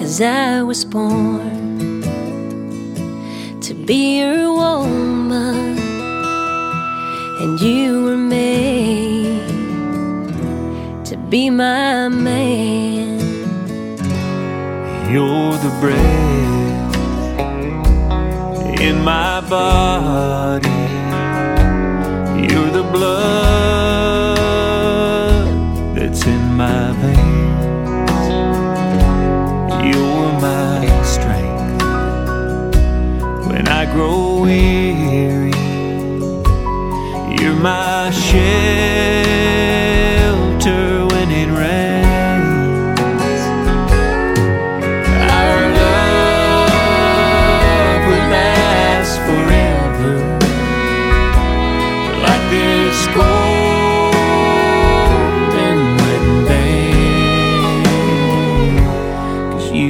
'cause I was born to be your woman, and you were made to be my man. You're the breath in my body, you're the blood that's in my veins.